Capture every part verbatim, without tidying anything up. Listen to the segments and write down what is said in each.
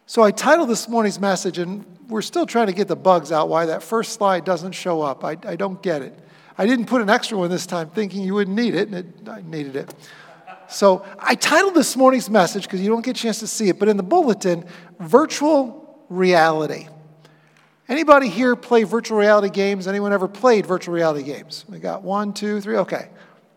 So I titled this morning's message, and we're still trying to get the bugs out why that first slide doesn't show up. I, I don't get it. I didn't put an extra one this time thinking you wouldn't need it, and it, I needed it. So I titled this morning's message, because you don't get a chance to see it, but in the bulletin, Virtual Reality. Anybody here play virtual reality games? Anyone ever played virtual reality games? We got one, two, three, okay.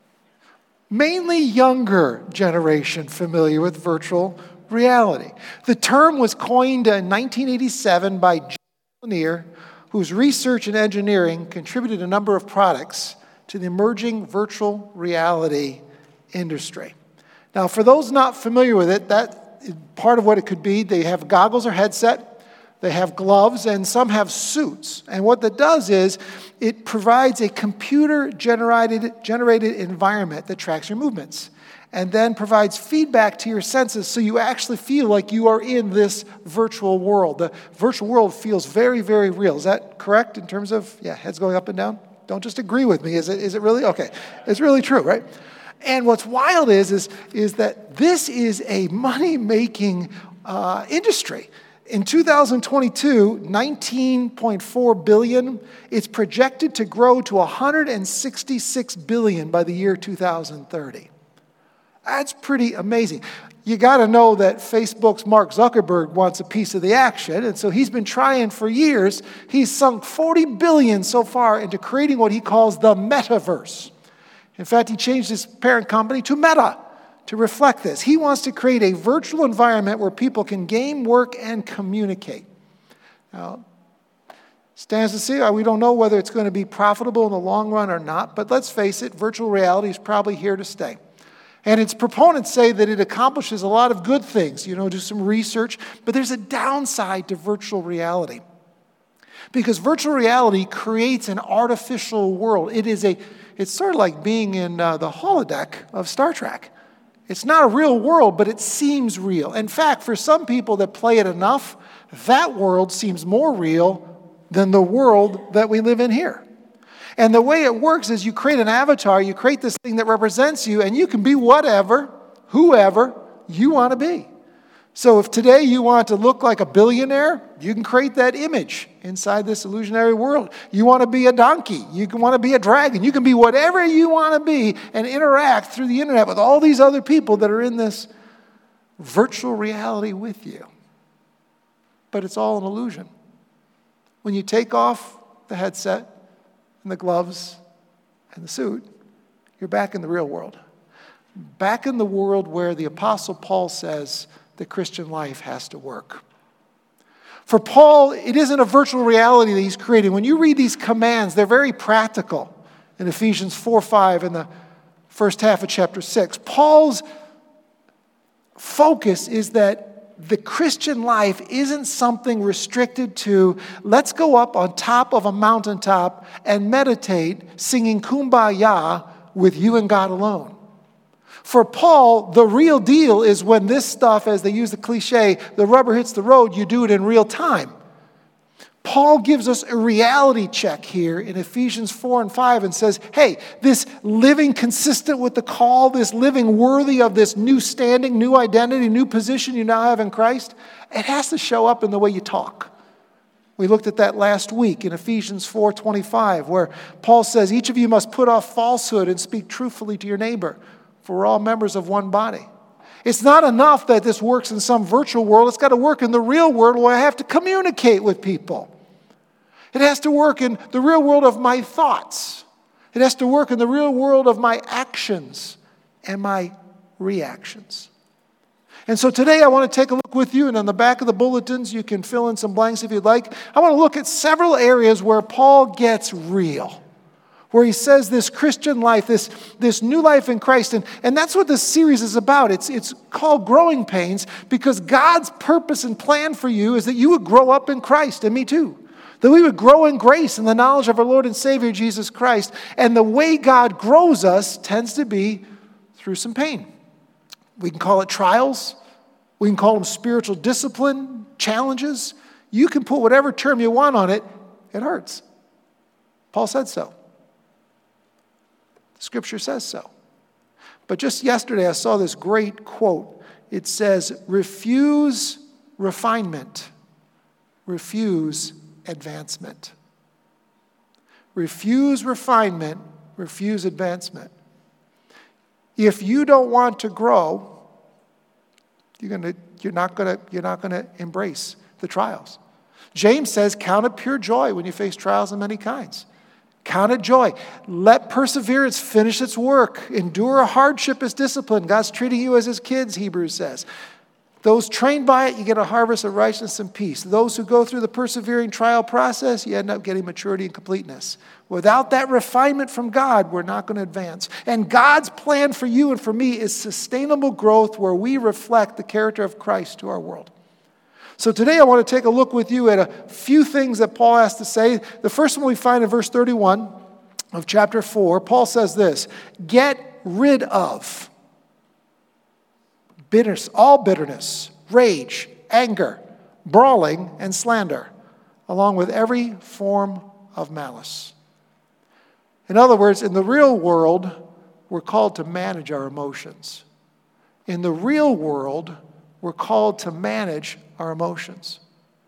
Mainly younger generation familiar with virtual reality. The term was coined in nineteen eighty-seven by Jim Lanier, whose research and engineering contributed a number of products to the emerging virtual reality industry. Now, for those not familiar with it, that part of what it could be, they have goggles or headset, they have gloves, and some have suits. And what that does is it provides a computer-generated generated environment that tracks your movements and then provides feedback to your senses so you actually feel like you are in this virtual world. The virtual world feels very, very real. Is that correct in terms of, yeah, heads going up and down? Don't just agree with me. Is it, is it really? Okay. It's really true, right? And what's wild is, is, is that this is a money-making uh, industry. In two thousand twenty-two, nineteen point four billion dollars. It's projected to grow to one hundred sixty-six billion dollars by the year two thousand thirty. That's pretty amazing. You got to know that Facebook's Mark Zuckerberg wants a piece of the action, and so he's been trying for years. He's sunk forty billion dollars so far into creating what he calls the metaverse. In fact, he changed his parent company to Meta to reflect this. He wants to create a virtual environment where people can game, work, and communicate. Now, stands to see, we don't know whether it's going to be profitable in the long run or not, but let's face it, virtual reality is probably here to stay. And its proponents say that it accomplishes a lot of good things, you know, do some research, but there's a downside to virtual reality. Because virtual reality creates an artificial world. It is a, it's sort of like being in uh, the holodeck of Star Trek. It's not a real world, but it seems real. In fact, for some people that play it enough, that world seems more real than the world that we live in here. And the way it works is you create an avatar, you create this thing that represents you, and you can be whatever, whoever you want to be. So if today you want to look like a billionaire, you can create that image inside this illusionary world. You want to be a donkey, you can want to be a dragon, you can be whatever you want to be and interact through the internet with all these other people that are in this virtual reality with you. But it's all an illusion. When you take off the headset and the gloves and the suit, you're back in the real world. Back in the world where the Apostle Paul says the Christian life has to work. For Paul, it isn't a virtual reality that he's creating. When you read these commands, they're very practical. In Ephesians four five, in the first half of chapter six, Paul's focus is that the Christian life isn't something restricted to, let's go up on top of a mountaintop and meditate singing Kumbaya with you and God alone. For Paul, the real deal is when this stuff, as they use the cliche, the rubber hits the road, you do it in real time. Paul gives us a reality check here in Ephesians four and five and says, hey, this living consistent with the call, this living worthy of this new standing, new identity, new position you now have in Christ, it has to show up in the way you talk. We looked at that last week in Ephesians four twenty-five, where Paul says, each of you must put off falsehood and speak truthfully to your neighbor, for we're all members of one body. It's not enough that this works in some virtual world. It's got to work in the real world where I have to communicate with people. It has to work in the real world of my thoughts. It has to work in the real world of my actions and my reactions. And so today I want to take a look with you, and on the back of the bulletins you can fill in some blanks if you'd like. I want to look at several areas where Paul gets real, where he says this Christian life, this, this new life in Christ. And, and that's what this series is about. It's, it's called Growing Pains because God's purpose and plan for you is that you would grow up in Christ, and me too. That we would grow in grace and the knowledge of our Lord and Savior, Jesus Christ. And the way God grows us tends to be through some pain. We can call it trials. We can call them spiritual discipline, challenges. You can put whatever term you want on it. It hurts. Paul said so. Scripture says so. But just yesterday I saw this great quote. It says, refuse refinement. Refuse advancement. Refuse refinement. Refuse advancement. If you don't want to grow, you're gonna, you're not gonna, you're not gonna embrace the trials. James says, count it pure joy when you face trials of many kinds. Count it joy. Let perseverance finish its work. Endure a hardship as discipline. God's treating you as his kids, Hebrews says. Those trained by it, you get a harvest of righteousness and peace. Those who go through the persevering trial process, you end up getting maturity and completeness. Without that refinement from God, we're not going to advance. And God's plan for you and for me is sustainable growth where we reflect the character of Christ to our world. So today I want to take a look with you at a few things that Paul has to say. The first one we find in verse thirty-one of chapter four. Paul says this, get rid of bitterness, all bitterness, rage, anger, brawling, and slander, along with every form of malice. In other words, in the real world, we're called to manage our emotions. In the real world, we're called to manage our emotions.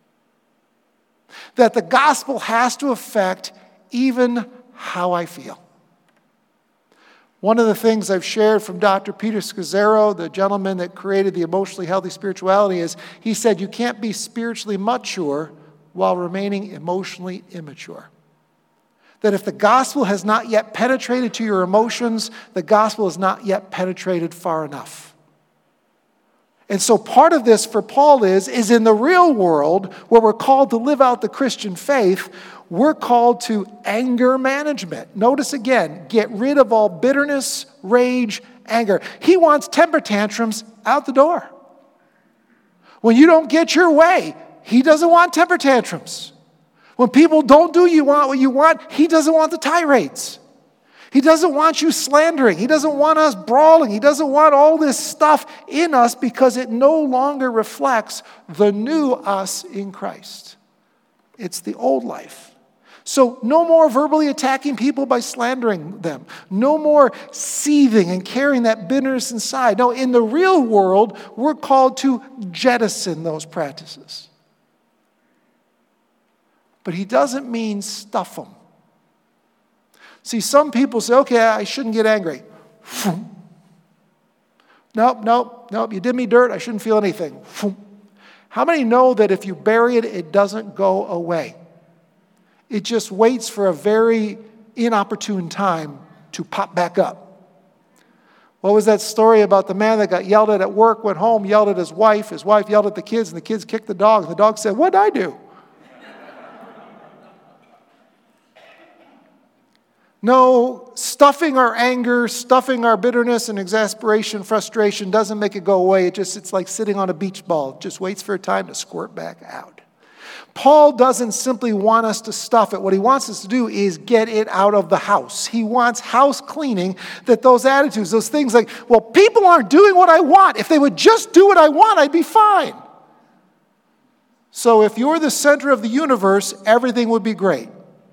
That the gospel has to affect even how I feel. One of the things I've shared from Doctor Peter Scazzaro, the gentleman that created the emotionally healthy spirituality, is he said you can't be spiritually mature while remaining emotionally immature. That if the gospel has not yet penetrated to your emotions, the gospel has not yet penetrated far enough. And so part of this for Paul is, is in the real world where we're called to live out the Christian faith, we're called to anger management. Notice again, get rid of all bitterness, rage, anger. He wants temper tantrums out the door. When you don't get your way, he doesn't want temper tantrums. When people don't do you want what you want, he doesn't want the tirades. He doesn't want you slandering. He doesn't want us brawling. He doesn't want all this stuff in us because it no longer reflects the new us in Christ. It's the old life. So no more verbally attacking people by slandering them. No more seething and carrying that bitterness inside. No, in the real world, we're called to jettison those practices. But he doesn't mean stuff them. See, some people say, okay, I shouldn't get angry. Nope, nope, nope, you did me dirt, I shouldn't feel anything. How many know that if you bury it, it doesn't go away? It just waits for a very inopportune time to pop back up. What was that story about the man that got yelled at at work, went home, yelled at his wife, his wife yelled at the kids, and the kids kicked the dog, and the dog said, what did I do? No, stuffing our anger, stuffing our bitterness and exasperation, frustration doesn't make it go away. It just, it's like sitting on a beach ball. It just waits for a time to squirt back out. Paul doesn't simply want us to stuff it. What he wants us to do is get it out of the house. He wants house cleaning, that those attitudes, those things like, well, people aren't doing what I want. If they would just do what I want, I'd be fine. So if you're the center of the universe, everything would be great.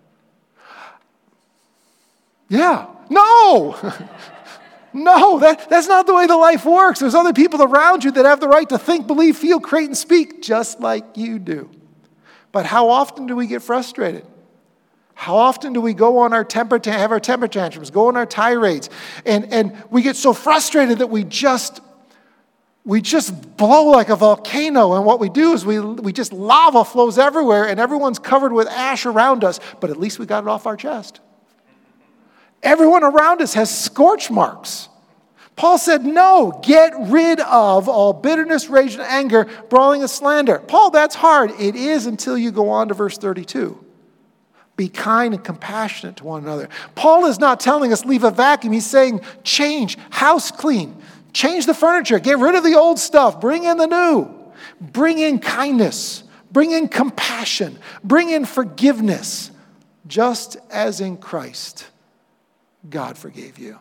Yeah. No. No, that, that's not the way the life works. There's other people around you that have the right to think, believe, feel, create, and speak just like you do. But how often do we get frustrated? How often do we go on our temper, have our temper tantrums, go on our tirades, and, and we get so frustrated that we just, we just blow like a volcano, and what we do is we, we just lava flows everywhere, and everyone's covered with ash around us, but at least we got it off our chest. Everyone around us has scorch marks. Paul said, no, get rid of all bitterness, rage, and anger, brawling and slander. Paul, that's hard. It is until you go on to verse thirty-two. Be kind and compassionate to one another. Paul is not telling us leave a vacuum. He's saying change, house clean, change the furniture, get rid of the old stuff, bring in the new. Bring in kindness, bring in compassion, bring in forgiveness, just as in Christ God forgave you.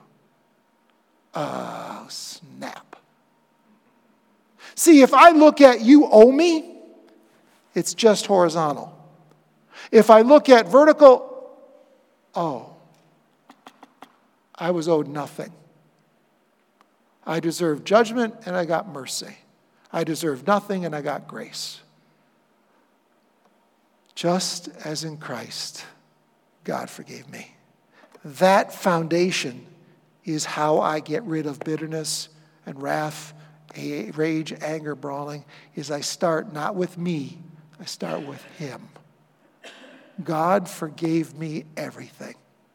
Oh, snap. See, if I look at you owe me, it's just horizontal. If I look at vertical, oh, I was owed nothing. I deserved judgment and I got mercy. I deserve nothing and I got grace. Just as in Christ, God forgave me. That foundation is how I get rid of bitterness and wrath, rage, anger, brawling, is I start not with me, I start with him. God forgave me everything.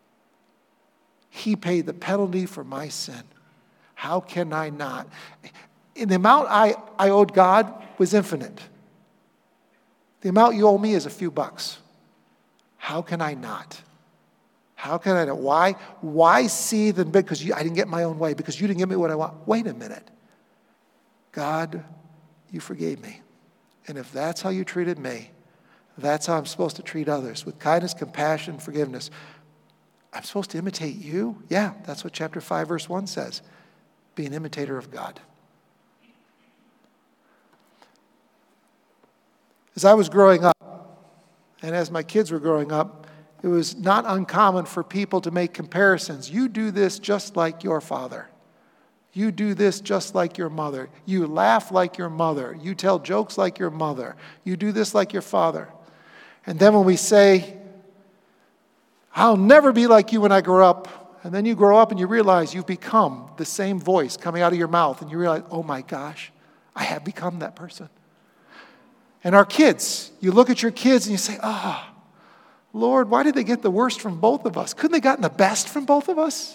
He paid the penalty for my sin. How can I not? And the amount I, I owed God was infinite. The amount you owe me is a few bucks. How can I not? How can I not? Why? Why see the big? Because you, I didn't get my own way. Because you didn't give me what I want. Wait a minute. God, you forgave me. And if that's how you treated me, that's how I'm supposed to treat others. With kindness, compassion, forgiveness. I'm supposed to imitate you? Yeah, that's what chapter five, verse one says. Be an imitator of God. As I was growing up, and as my kids were growing up, it was not uncommon for people to make comparisons. You do this just like your father. You do this just like your mother. You laugh like your mother. You tell jokes like your mother. You do this like your father. And then when we say, I'll never be like you when I grow up, and then you grow up and you realize you've become the same voice coming out of your mouth, and you realize, oh my gosh, I have become that person. And our kids, you look at your kids and you say, ah, oh, Lord, why did they get the worst from both of us? Couldn't they gotten the best from both of us?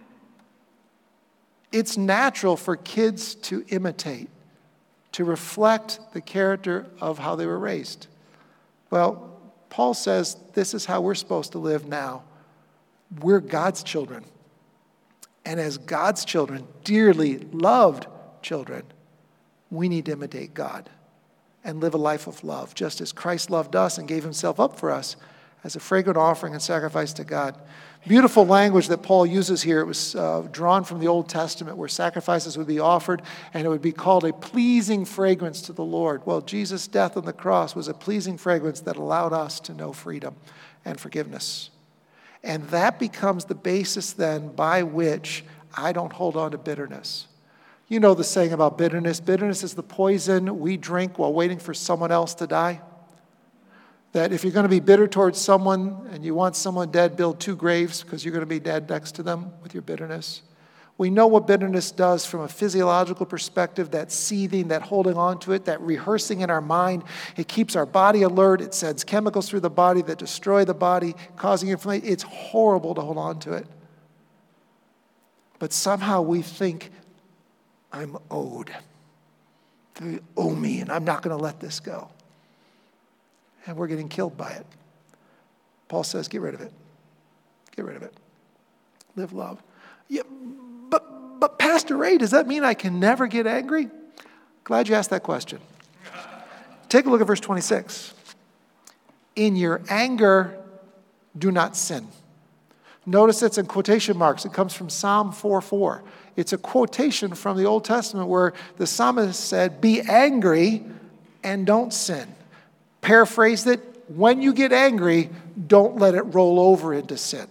It's natural for kids to imitate, to reflect the character of how they were raised. Well, Paul says this is how we're supposed to live now. We're God's children. And as God's children, dearly loved children, we need to imitate God and live a life of love, just as Christ loved us and gave himself up for us as a fragrant offering and sacrifice to God. Beautiful language that Paul uses here. It was uh, drawn from the Old Testament where sacrifices would be offered and it would be called a pleasing fragrance to the Lord. Well, Jesus' death on the cross was a pleasing fragrance that allowed us to know freedom and forgiveness. And that becomes the basis then by which I don't hold on to bitterness. You know the saying about bitterness. Bitterness is the poison we drink while waiting for someone else to die. That if you're going to be bitter towards someone and you want someone dead, build two graves because you're going to be dead next to them with your bitterness. We know what bitterness does from a physiological perspective, that seething, that holding on to it, that rehearsing in our mind. It keeps our body alert. It sends chemicals through the body that destroy the body, causing inflammation. It's horrible to hold on to it. But somehow we think, I'm owed. They owe me, and I'm not going to let this go. And we're getting killed by it. Paul says, get rid of it. Get rid of it. Live love. Yeah, but, but Pastor Ray, does that mean I can never get angry? Glad you asked that question. Take a look at verse twenty-six. In your anger, do not sin. Notice it's in quotation marks. It comes from Psalm four four. It's a quotation from the Old Testament where the psalmist said, be angry and don't sin. Paraphrased it, when you get angry, don't let it roll over into sin.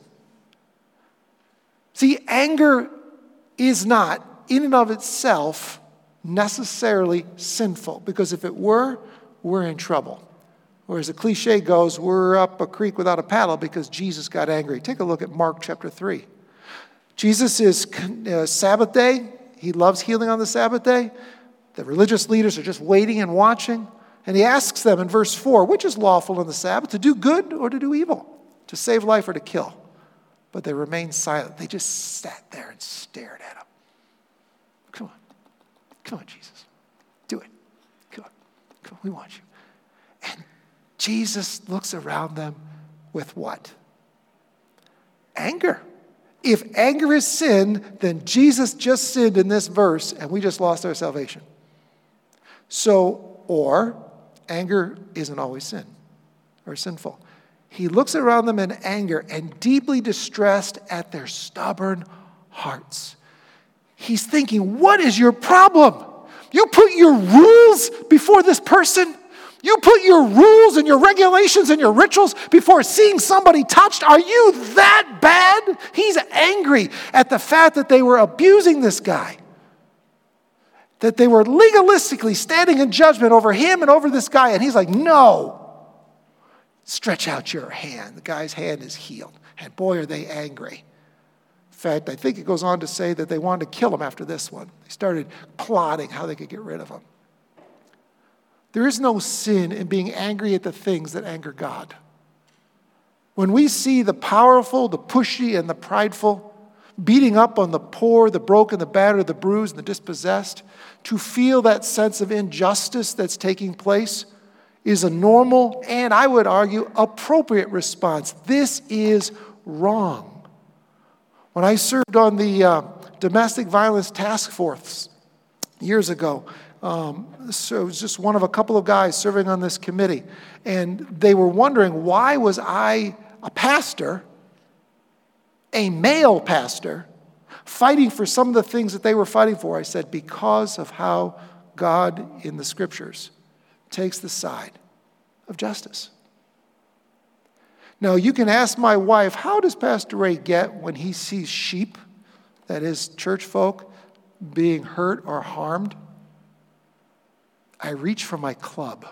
See, anger is not, in and of itself, necessarily sinful. Because if it were, we're in trouble. Or as the cliche goes, we're up a creek without a paddle because Jesus got angry. Take a look at Mark chapter three. Jesus is uh, Sabbath day. He loves healing on the Sabbath day. The religious leaders are just waiting and watching. And he asks them in verse four, which is lawful on the Sabbath, to do good or to do evil, to save life or to kill? But they remained silent. They just sat there and stared at him. Come on. Come on, Jesus. Do it. Come on. Come on. We want you. And Jesus looks around them with what? Anger. If anger is sin, then Jesus just sinned in this verse and we just lost our salvation. So, or anger isn't always sin or sinful. He looks around them in anger and deeply distressed at their stubborn hearts. He's thinking, what is your problem? You put your rules before this person? You put your rules and your regulations and your rituals before seeing somebody touched? Are you that bad? He's angry at the fact that they were abusing this guy. that they were legalistically standing in judgment over him and over this guy. And he's like, no, stretch out your hand. The guy's hand is healed. And boy, are they angry. In fact, I think it goes on to say that they wanted to kill him after this one. They started plotting how they could get rid of him. There is no sin in being angry at the things that anger God. When we see the powerful, the pushy, and the prideful beating up on the poor, the broken, the battered, the bruised, and the dispossessed, to feel that sense of injustice that's taking place is a normal and, I would argue, appropriate response. This is wrong. When I served on the uh, Domestic Violence Task Force years ago, um, so it was just one of a couple of guys serving on this committee, and they were wondering, why was I a pastor, a male pastor, fighting for some of the things that they were fighting for? I said, because of how God in the scriptures takes the side of justice. Now, you can ask my wife, how does Pastor Ray get when he sees sheep, that is, church folk, being hurt or harmed? I reach for my club.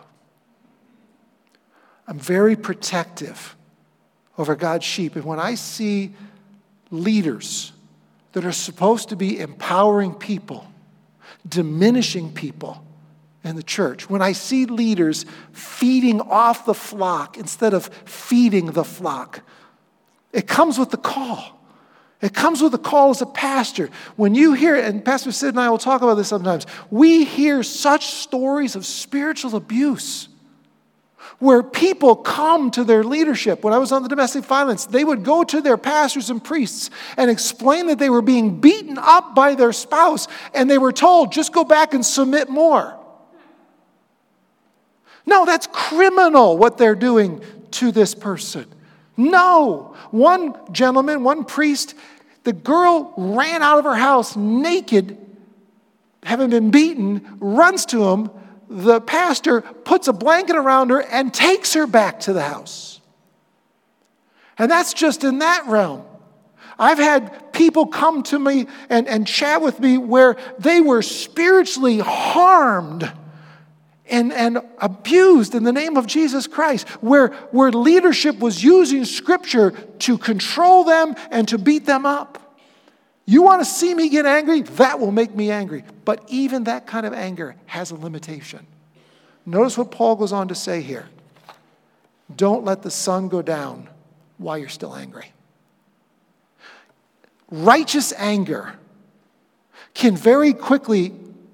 I'm very protective over God's sheep. And when I see leaders that are supposed to be empowering people, diminishing people in the church, when I see leaders feeding off the flock instead of feeding the flock, it comes with the call. It comes with the call as a pastor. When you hear, and Pastor Sid and I will talk about this sometimes, we hear such stories of spiritual abuse where people come to their leadership. When I was on the domestic violence, they would go to their pastors and priests and explain that they were being beaten up by their spouse, and they were told, just go back and submit more. No, that's criminal what they're doing to this person. No. One gentleman, one priest, the girl ran out of her house naked, having been beaten, runs to him. The pastor puts a blanket around her and takes her back to the house. And that's just in that realm. I've had people come to me and, and chat with me where they were spiritually harmed and, and abused in the name of Jesus Christ, where, where leadership was using Scripture to control them and to beat them up. You want to see me get angry? That will make me angry. But even that kind of anger has a limitation. Notice what Paul goes on to say here. Don't let the sun go down while you're still angry. Righteous anger can very quickly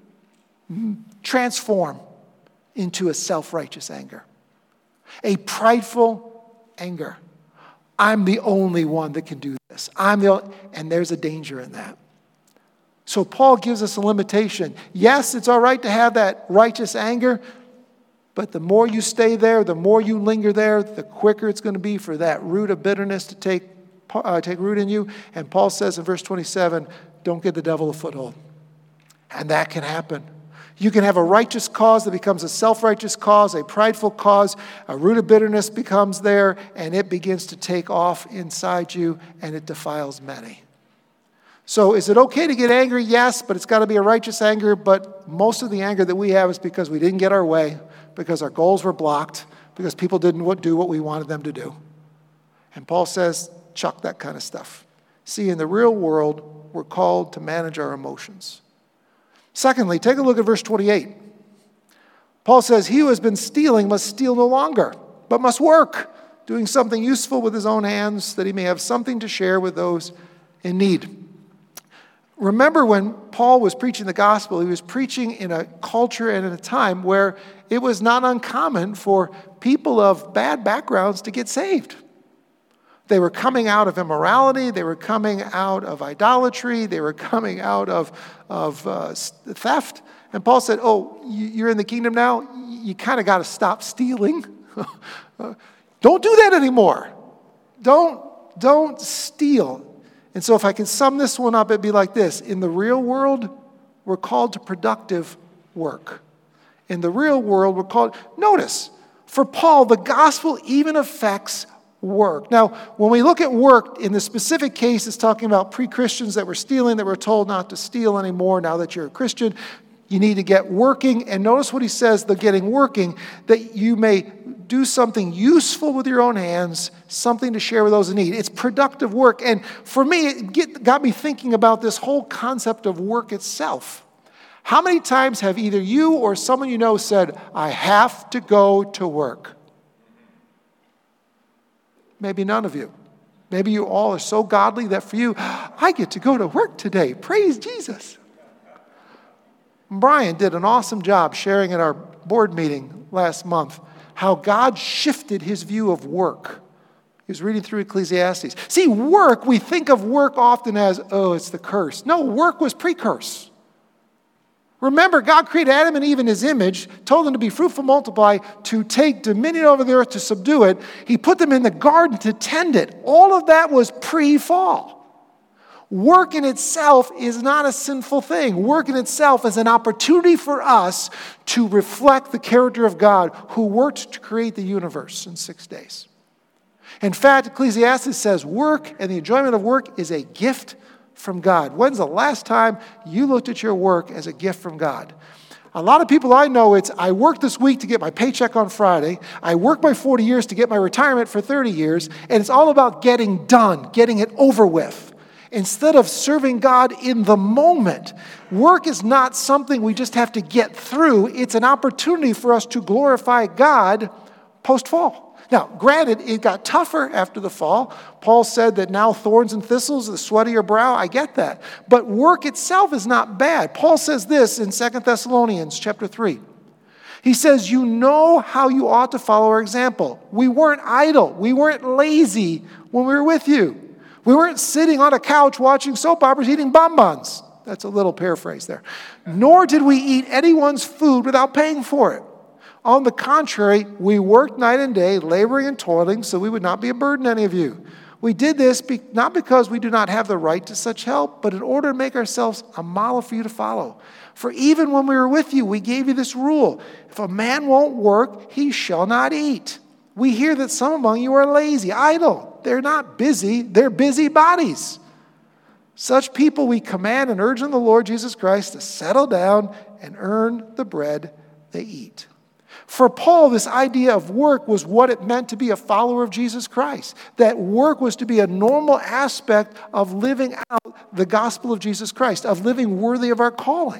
transform into a self-righteous anger. A prideful anger. I'm the only one that can do this. I'm the only, and there's a danger in that. So Paul gives us a limitation. Yes, it's all right to have that righteous anger, but the more you stay there, the more you linger there, the quicker it's going to be for that root of bitterness to take, uh, take root in you. And Paul says in verse twenty-seven, don't give the devil a foothold. And that can happen. You can have a righteous cause that becomes a self-righteous cause, a prideful cause, a root of bitterness becomes there, and it begins to take off inside you, and it defiles many. So is it okay to get angry? Yes, but it's got to be a righteous anger. But most of the anger that we have is because we didn't get our way, because our goals were blocked, because people didn't do what we wanted them to do. And Paul says, chuck that kind of stuff. See, in the real world, we're called to manage our emotions. Secondly, take a look at verse twenty-eight. Paul says, he who has been stealing must steal no longer, but must work, doing something useful with his own hands, that he may have something to share with those in need. Remember when Paul was preaching the gospel, he was preaching in a culture and in a time where it was not uncommon for people of bad backgrounds to get saved. They were coming out of immorality. They were coming out of idolatry. They were coming out of, of uh, theft. And Paul said, oh, you're in the kingdom now? You kind of got to stop stealing. Don't do that anymore. Don't, don't steal. And so if I can sum this one up, it'd be like this. In the real world, we're called to productive work. In the real world, we're called, notice, for Paul, the gospel even affects work. Now, when we look at work, in the specific case, it's talking about pre-Christians that were stealing, that were told not to steal anymore now that you're a Christian. You need to get working. And notice what he says, the getting working, that you may do something useful with your own hands, something to share with those in need. It's productive work. And for me, it get, got me thinking about this whole concept of work itself. How many times have either you or someone you know said, I have to go to work? Maybe none of you. Maybe you all are so godly that for you, I get to go to work today. Praise Jesus. Brian did an awesome job sharing at our board meeting last month how God shifted his view of work. He was reading through Ecclesiastes. See, work, we think of work often as, oh, it's the curse. No, work was pre-curse. Remember, God created Adam and Eve in his image, told them to be fruitful, multiply, to take dominion over the earth, to subdue it. He put them in the garden to tend it. All of that was pre-fall. Work in itself is not a sinful thing. Work in itself is an opportunity for us to reflect the character of God who worked to create the universe in six days. In fact, Ecclesiastes says work and the enjoyment of work is a gift from God. When's the last time you looked at your work as a gift from God? A lot of people I know, it's I worked this week to get my paycheck on Friday. I worked my forty years to get my retirement for thirty years. And it's all about getting done, getting it over with. Instead of serving God in the moment. Work is not something we just have to get through. It's an opportunity for us to glorify God post-fall. Now, granted, it got tougher after the fall. Paul said that now thorns and thistles, the sweat of your brow, I get that. But work itself is not bad. Paul says this in Second Thessalonians chapter three. He says, you know how you ought to follow our example. We weren't idle. We weren't lazy when we were with you. We weren't sitting on a couch watching soap operas eating bonbons. That's a little paraphrase there. Nor did we eat anyone's food without paying for it. On the contrary, we worked night and day, laboring and toiling, so we would not be a burden to any of you. We did this be- not because we do not have the right to such help, but in order to make ourselves a model for you to follow. For even when we were with you, we gave you this rule. If a man won't work, he shall not eat. We hear that some among you are lazy, idle. They're not busy, they're busy bodies. Such people we command and urge in the Lord Jesus Christ to settle down and earn the bread they eat. For Paul, this idea of work was what it meant to be a follower of Jesus Christ. That work was to be a normal aspect of living out the gospel of Jesus Christ, of living worthy of our calling.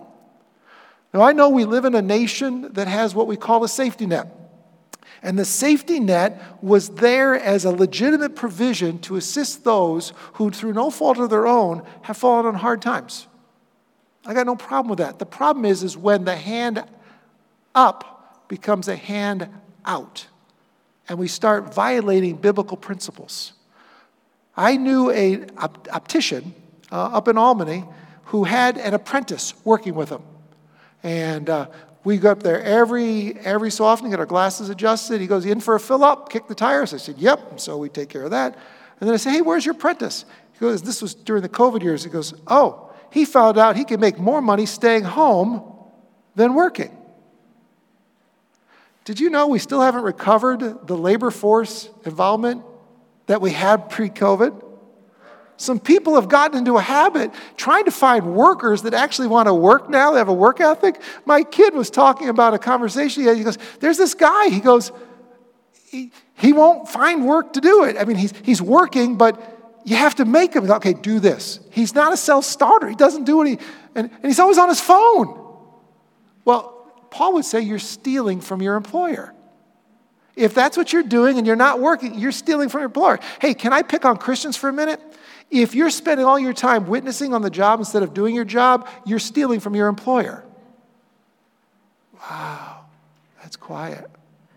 Now, I know we live in a nation that has what we call a safety net. And the safety net was there as a legitimate provision to assist those who, through no fault of their own, have fallen on hard times. I got no problem with that. The problem is, is when the hand up becomes a hand out, and we start violating biblical principles. I knew an optician uh, up in Albany who had an apprentice working with him. And uh, we go up there every every so often, get our glasses adjusted. He goes, in for a fill-up, kick the tires. I said, yep. And so we take care of that. And then I say, hey, where's your apprentice? He goes, this was during the COVID years. He goes, oh, he found out he could make more money staying home than working. Did you know we still haven't recovered the labor force involvement that we had pre-COVID? Some people have gotten into a habit trying to find workers that actually want to work now. They have a work ethic. My kid was talking about a conversation he had. He goes, there's this guy. He goes, he, he won't find work to do it. I mean, he's, he's working, but you have to make him. Okay, do this. He's not a self-starter. He doesn't do any, and, and he's always on his phone. Well, Paul would say you're stealing from your employer. If that's what you're doing and you're not working, you're stealing from your employer. Hey, can I pick on Christians for a minute? If you're spending all your time witnessing on the job instead of doing your job, you're stealing from your employer. Wow, that's quiet.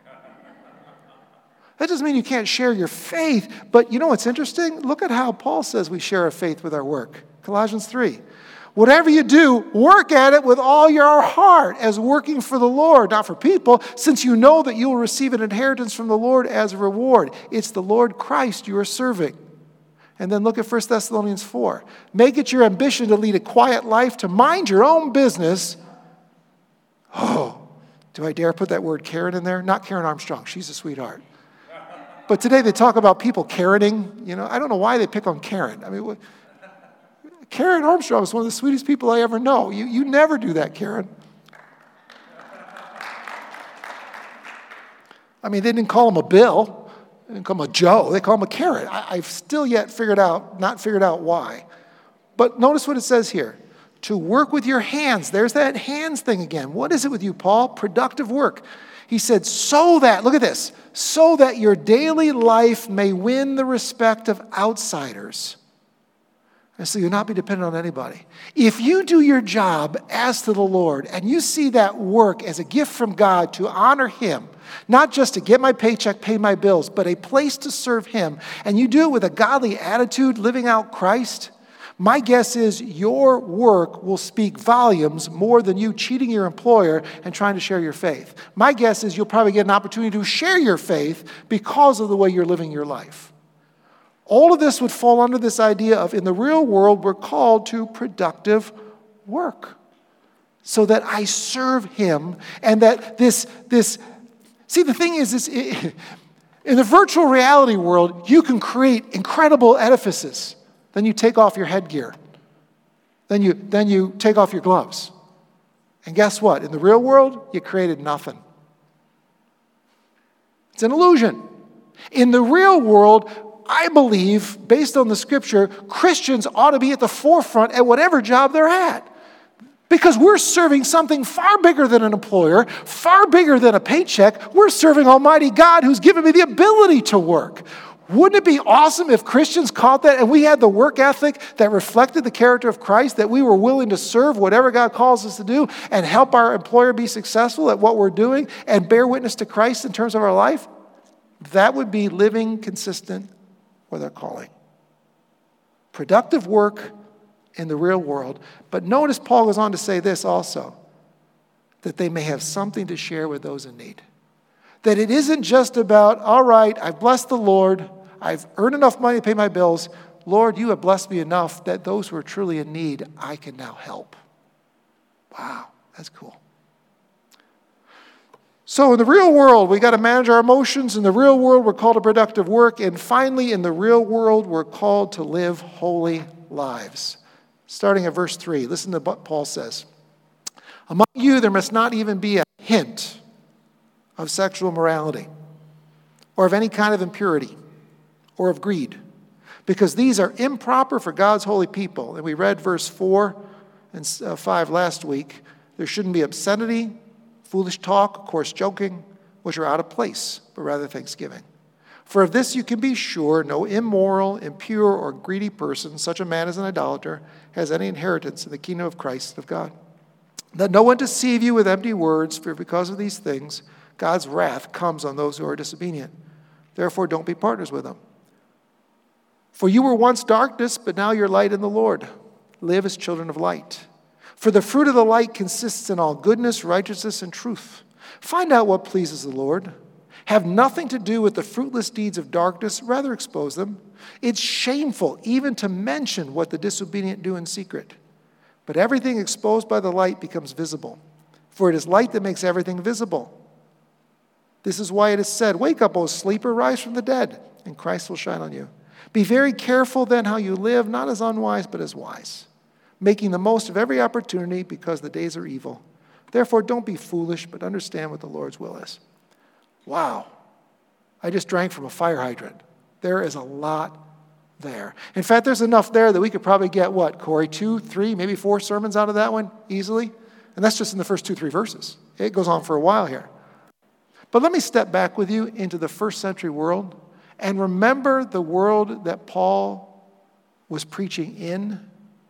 That doesn't mean you can't share your faith, but you know what's interesting? Look at how Paul says we share our faith with our work. Colossians three. Whatever you do, work at it with all your heart as working for the Lord, not for people, since you know that you will receive an inheritance from the Lord as a reward. It's the Lord Christ you are serving. And then look at First Thessalonians four. Make it your ambition to lead a quiet life, to mind your own business. Oh, do I dare put that word Karen in there? Not Karen Armstrong. She's a sweetheart. But today they talk about people Karening. You know, I don't know why they pick on Karen. I mean, what? Karen Armstrong is one of the sweetest people I ever know. You, you never do that, Karen. I mean, they didn't call him a Bill. They didn't call him a Joe. They call him a carrot. I, I've still yet figured out, not figured out why. But notice what it says here. To work with your hands. There's that hands thing again. What is it with you, Paul? Productive work. He said, so that, look at this, so that your daily life may win the respect of outsiders. And so you'll not be dependent on anybody. If you do your job as to the Lord, and you see that work as a gift from God to honor Him, not just to get my paycheck, pay my bills, but a place to serve Him, and you do it with a godly attitude, living out Christ, my guess is your work will speak volumes more than you cheating your employer and trying to share your faith. My guess is you'll probably get an opportunity to share your faith because of the way you're living your life. All of this would fall under this idea of, in the real world, we're called to productive work. So that I serve Him, and that this, this, see, the thing is, this, in the virtual reality world, you can create incredible edifices. Then you take off your headgear. Then you, then you take off your gloves. And guess what? In the real world, you created nothing. It's an illusion. In the real world, I believe, based on the Scripture, Christians ought to be at the forefront at whatever job they're at. Because we're serving something far bigger than an employer, far bigger than a paycheck. We're serving Almighty God who's given me the ability to work. Wouldn't it be awesome if Christians caught that and we had the work ethic that reflected the character of Christ, that we were willing to serve whatever God calls us to do and help our employer be successful at what we're doing and bear witness to Christ in terms of our life? That would be living consistent with our calling. Productive work in the real world. But notice Paul goes on to say this also, that they may have something to share with those in need. That it isn't just about, all right, I've blessed the Lord, I've earned enough money to pay my bills. Lord, you have blessed me enough that those who are truly in need, I can now help. Wow, that's cool. So in the real world, we got to manage our emotions. In the real world, we're called to productive work. And finally, in the real world, we're called to live holy lives. Starting at verse three, listen to what Paul says. Among you, there must not even be a hint of sexual immorality, or of any kind of impurity, or of greed, because these are improper for God's holy people. And we read verse four and five last week. There shouldn't be obscenity, foolish talk, coarse joking, which are out of place, but rather thanksgiving. For of this you can be sure, no immoral, impure, or greedy person, such a man as an idolater, has any inheritance in the kingdom of Christ of God. Let no one deceive you with empty words, for because of these things, God's wrath comes on those who are disobedient. Therefore, don't be partners with them. For you were once darkness, but now you're light in the Lord. Live as children of light. For the fruit of the light consists in all goodness, righteousness, and truth. Find out what pleases the Lord. Have nothing to do with the fruitless deeds of darkness, rather expose them. It's shameful even to mention what the disobedient do in secret. But everything exposed by the light becomes visible. For it is light that makes everything visible. This is why it is said, wake up, O sleeper, rise from the dead, and Christ will shine on you. Be very careful then how you live, not as unwise, but as wise, making the most of every opportunity because the days are evil. Therefore, don't be foolish, but understand what the Lord's will is. Wow. I just drank from a fire hydrant. There is a lot there. In fact, there's enough there that we could probably get, what, Corey, two, three, maybe four sermons out of that one easily? And that's just in the first two, three verses. It goes on for a while here. But let me step back with you into the first century world and remember the world that Paul was preaching in.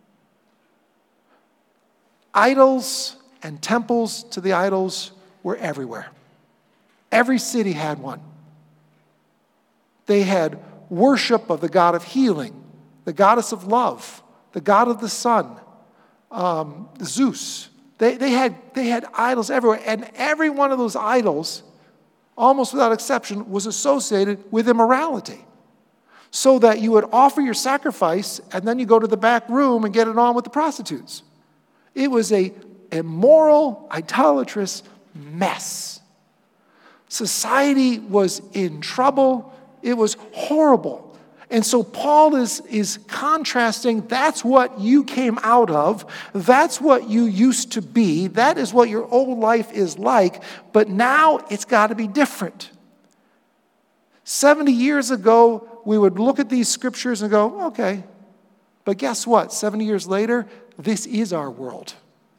Idols and temples to the idols were everywhere. Every city had one. They had worship of the god of healing, the goddess of love, the god of the sun, um, Zeus. They, they, had, they had idols everywhere. And every one of those idols, almost without exception, was associated with immorality. So that you would offer your sacrifice and then you go to the back room and get it on with the prostitutes. It was a immoral, idolatrous mess. Society was in trouble. It was horrible. And so Paul is, is contrasting, that's what you came out of. That's what you used to be. That is what your old life is like. But now it's got to be different. seventy years ago, we would look at these scriptures and go, okay. But guess what? seventy years later, this is our world.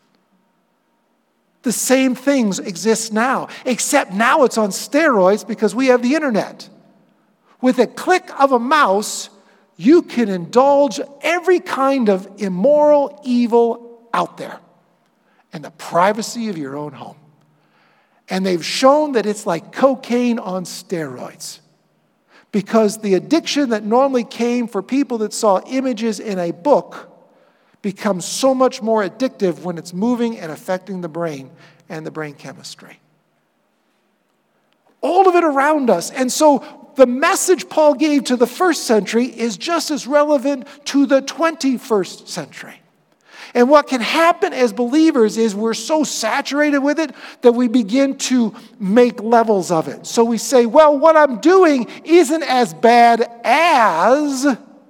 The same things exist now, except now it's on steroids because we have the internet. With a click of a mouse, you can indulge every kind of immoral evil out there in the privacy of your own home. And they've shown that it's like cocaine on steroids. Because the addiction that normally came for people that saw images in a book becomes so much more addictive when it's moving and affecting the brain and the brain chemistry. All of it around us. And so the message Paul gave to the first century is just as relevant to the twenty-first century. And what can happen as believers is we're so saturated with it that we begin to make levels of it. So we say, well, what I'm doing isn't as bad as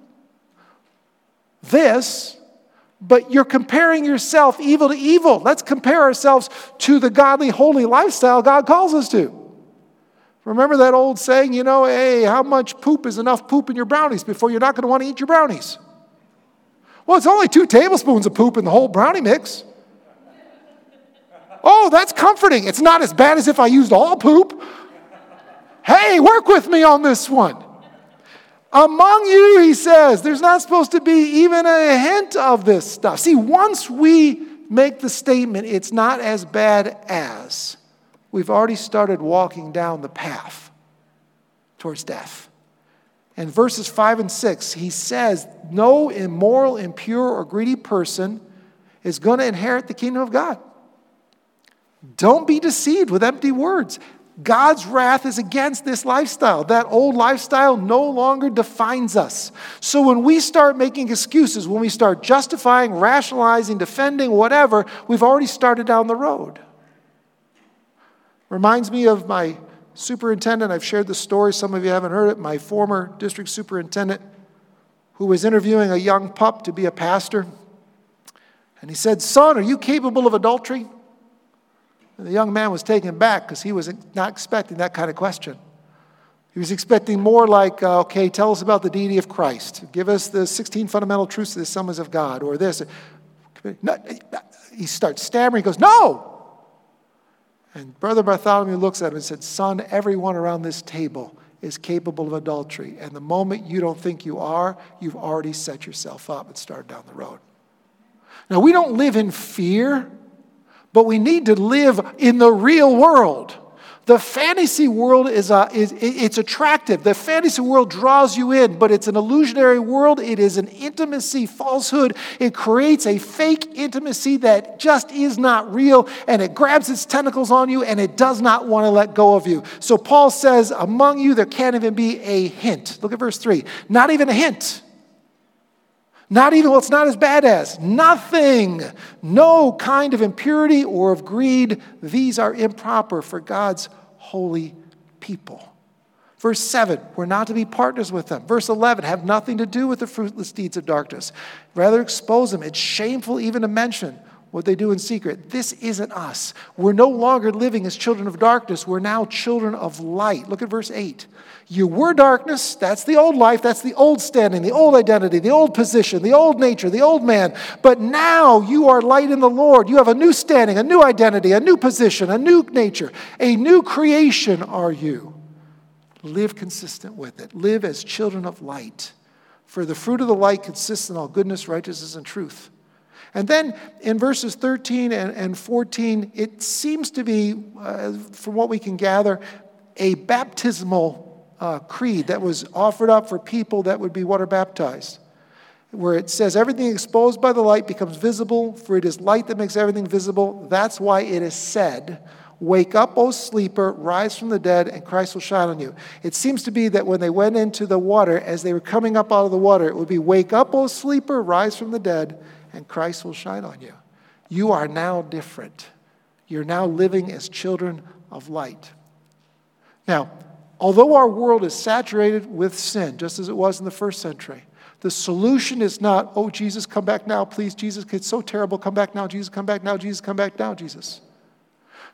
this, but you're comparing yourself evil to evil. Let's compare ourselves to the godly, holy lifestyle God calls us to. Remember that old saying, you know, hey, how much poop is enough poop in your brownies before you're not going to want to eat your brownies? Well, it's only two tablespoons of poop in the whole brownie mix. Oh, that's comforting. It's not as bad as if I used all poop. Hey, work with me on this one. Among you, he says, there's not supposed to be even a hint of this stuff. See, once we make the statement, it's not as bad as, we've already started walking down the path towards death. In verses five and six, he says, no immoral, impure, or greedy person is going to inherit the kingdom of God. Don't be deceived with empty words. God's wrath is against this lifestyle. That old lifestyle no longer defines us. So when we start making excuses, when we start justifying, rationalizing, defending, whatever, we've already started down the road. Reminds me of my superintendent. I've shared the story. Some of you haven't heard it. My former district superintendent who was interviewing a young pup to be a pastor. And he said, son, are you capable of adultery? And the young man was taken back because he was not expecting that kind of question. He was expecting more like, uh, okay, tell us about the deity of Christ. Give us the sixteen fundamental truths of the Assemblies of God, or this. No, he starts stammering. He goes, no. And Brother Bartholomew looks at him and said, son, everyone around this table is capable of adultery. And the moment you don't think you are, you've already set yourself up and started down the road. Now, we don't live in fear, but we need to live in the real world. The fantasy world is, a, is it's attractive. The fantasy world draws you in, but it's an illusionary world. It is an intimacy falsehood. It creates a fake intimacy that just is not real, and it grabs its tentacles on you, and it does not want to let go of you. So Paul says, among you there can't even be a hint. Look at verse three. Not even a hint. Not even, well, it's not as bad as. Nothing. No kind of impurity or of greed. These are improper for God's holy people. Verse seven, we're not to be partners with them. Verse eleven, have nothing to do with the fruitless deeds of darkness. Rather expose them. It's shameful even to mention what they do in secret. This isn't us. We're no longer living as children of darkness. We're now children of light. Look at verse eight. You were darkness. That's the old life. That's the old standing, the old identity, the old position, the old nature, the old man. But now you are light in the Lord. You have a new standing, a new identity, a new position, a new nature. A new creation are you. Live consistent with it. Live as children of light. For the fruit of the light consists in all goodness, righteousness, and truth. And then in verses thirteen and fourteen, it seems to be, uh, from what we can gather, a baptismal uh, creed that was offered up for people that would be water baptized, where it says everything exposed by the light becomes visible, for it is light that makes everything visible. That's why it is said, wake up, O sleeper, rise from the dead, and Christ will shine on you. It seems to be that when they went into the water, as they were coming up out of the water, it would be, wake up, O sleeper, rise from the dead, and Christ will shine on you. You are now different. You're now living as children of light. Now, although our world is saturated with sin, just as it was in the first century, the solution is not, oh, Jesus, come back now, please, Jesus, it's so terrible, come back now, Jesus, come back now, Jesus, come back now, Jesus.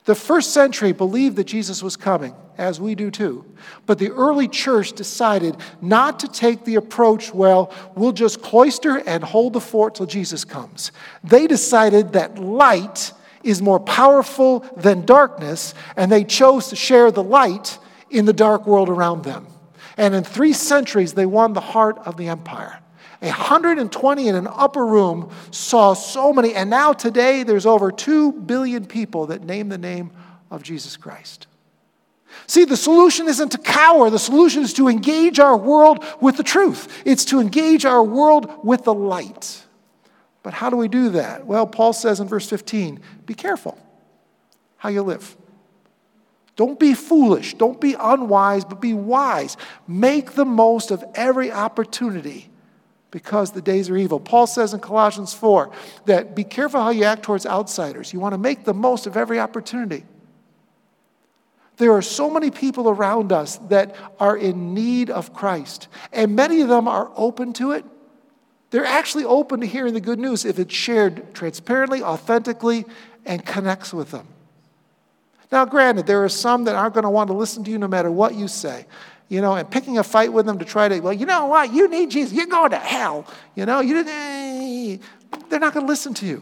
The first century believed that Jesus was coming, as we do too. But the early church decided not to take the approach, well, we'll just cloister and hold the fort till Jesus comes. They decided that light is more powerful than darkness, and they chose to share the light in the dark world around them. And in three centuries, they won the heart of the empire. one hundred twenty in an upper room saw so many, and now today there's over two billion people that name the name of Jesus Christ. See, the solution isn't to cower. The solution is to engage our world with the truth. It's to engage our world with the light. But how do we do that? Well, Paul says in verse fifteen, be careful how you live. Don't be foolish. Don't be unwise, but be wise. Make the most of every opportunity, because the days are evil. Paul says in Colossians four that be careful how you act towards outsiders. You want to make the most of every opportunity. There are so many people around us that are in need of Christ, and many of them are open to it. They're actually open to hearing the good news if it's shared transparently, authentically, and connects with them. Now, granted, there are some that aren't going to want to listen to you no matter what you say. You know, and picking a fight with them to try to, well, you know what? You need Jesus. You're going to hell. You know, you didn't, they're not going to listen to you.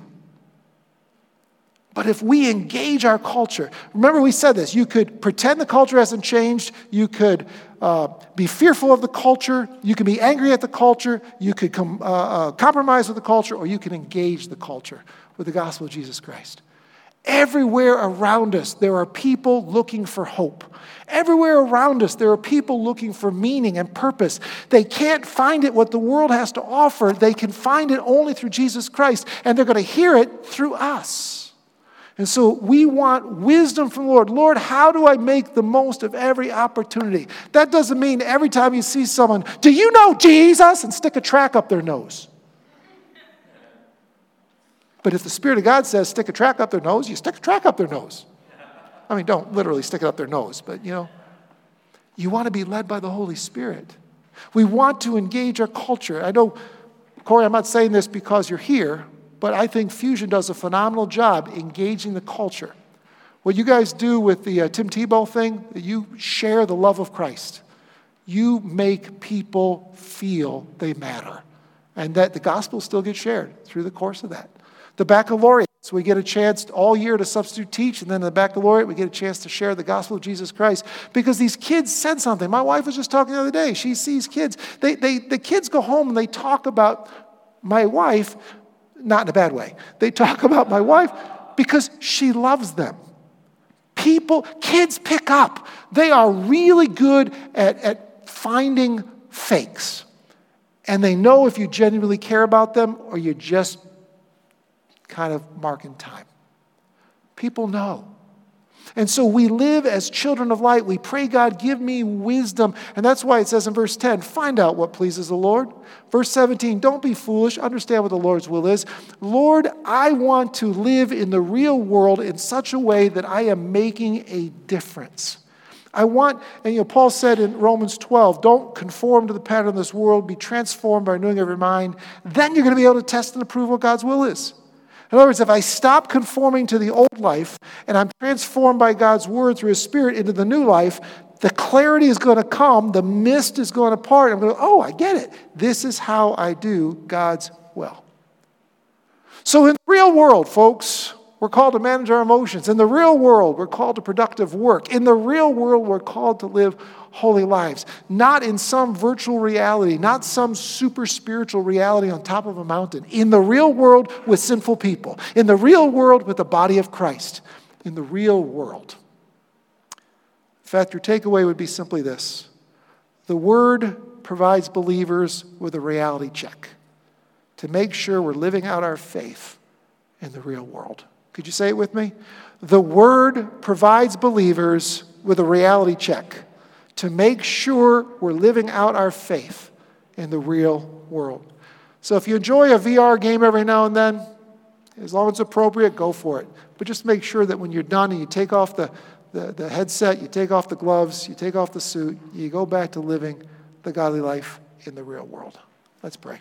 But if we engage our culture, remember we said this, you could pretend the culture hasn't changed, you could uh, be fearful of the culture, you could be angry at the culture, you could com- uh, uh, compromise with the culture, or you can engage the culture with the gospel of Jesus Christ. Everywhere around us, there are people looking for hope. Everywhere around us, there are people looking for meaning and purpose. They can't find it what the world has to offer. They can find it only through Jesus Christ, and they're going to hear it through us. And so we want wisdom from the Lord. Lord, how do I make the most of every opportunity? That doesn't mean every time you see someone, do you know Jesus? And stick a track up their nose. But if the Spirit of God says stick a track up their nose, you stick a track up their nose. I mean, don't literally stick it up their nose, but, you know, you want to be led by the Holy Spirit. We want to engage our culture. I know, Corey, I'm not saying this because you're here, but I think Fusion does a phenomenal job engaging the culture. What you guys do with the uh, Tim Tebow thing, you share the love of Christ. You make people feel they matter, and that the gospel still gets shared through the course of that. The baccalaureates, we get a chance all year to substitute teach, and then in the baccalaureate, we get a chance to share the gospel of Jesus Christ, because these kids said something. My wife was just talking the other day. She sees kids. They, they, the kids go home and they talk about my wife, not in a bad way. They talk about my wife because she loves them. People, kids pick up. They are really good at, at finding fakes. And they know if you genuinely care about them or you just kind of marking time. People know. And so we live as children of light. We pray, God, give me wisdom. And that's why it says in verse ten, find out what pleases the Lord. Verse seventeen, don't be foolish. Understand what the Lord's will is. Lord, I want to live in the real world in such a way that I am making a difference. I want, and you know, Paul said in Romans twelve, don't conform to the pattern of this world. Be transformed by renewing of your mind. Then you're going to be able to test and approve what God's will is. In other words, if I stop conforming to the old life and I'm transformed by God's word through his Spirit into the new life, the clarity is going to come, the mist is going to part. I'm going to go, oh, I get it. This is how I do God's will. So in the real world, folks, we're called to manage our emotions. In the real world, we're called to productive work. In the real world, we're called to live holy lives. Not in some virtual reality, not some super spiritual reality on top of a mountain. In the real world with sinful people. In the real world with the body of Christ. In the real world. In fact, your takeaway would be simply this. The Word provides believers with a reality check to make sure we're living out our faith in the real world. Could you say it with me? The Word provides believers with a reality check to make sure we're living out our faith in the real world. So if you enjoy a V R game every now and then, as long as it's appropriate, go for it. But just make sure that when you're done and you take off the, the, the headset, you take off the gloves, you take off the suit, you go back to living the godly life in the real world. Let's pray.